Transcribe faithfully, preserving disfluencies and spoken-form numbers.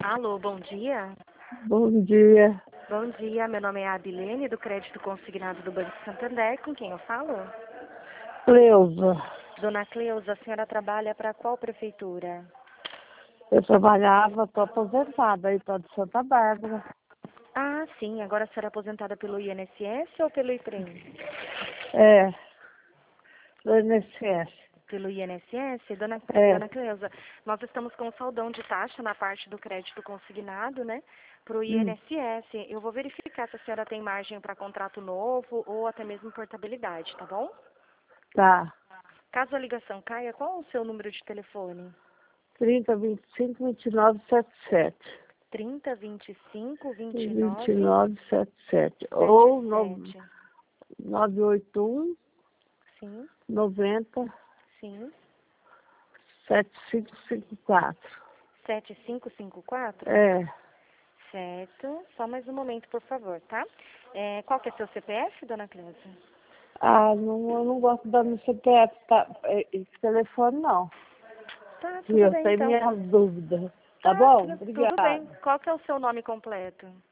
Alô, bom dia. Bom dia. Bom dia, meu nome é Abilene, do Crédito Consignado do Banco Santander. Com quem eu falo? Cleusa, Dona Cleusa, a senhora trabalha para qual prefeitura? eu trabalhava, estou aposentada aí para Santa Bárbara. Ah, sim, agora a senhora é aposentada pelo I N S S ou pelo IPREM? É, do I N S S. Pelo I N S S, dona, É, dona Cleusa, nós estamos com saldão de taxa na parte do crédito consignado, né, para o hum, I N S S. Eu vou verificar se a senhora tem margem para contrato novo ou até mesmo portabilidade, tá bom? tá. Caso a ligação caia, qual é o seu número de telefone? trinta, vinte e cinco, vinte e nove, setenta e sete. trinta, vinte e cinco, vinte e vinte e nove, nove, setenta e sete. setenta Ou e no- sete. nove oito um, Sim, noventa, sim. setenta e cinco cinquenta e quatro. sete cinco cinco quatro? É. Certo. Só mais um momento, por favor, tá? É, qual que é seu C P F, dona Cleusa? Ah, não, eu não gosto da minha C P F, tá? É, esse telefone não. Tá, E tudo eu bem, tenho então. minhas dúvidas. Tá Tá, bom? tudo, tudo bem. Obrigada. Qual que é o seu nome completo?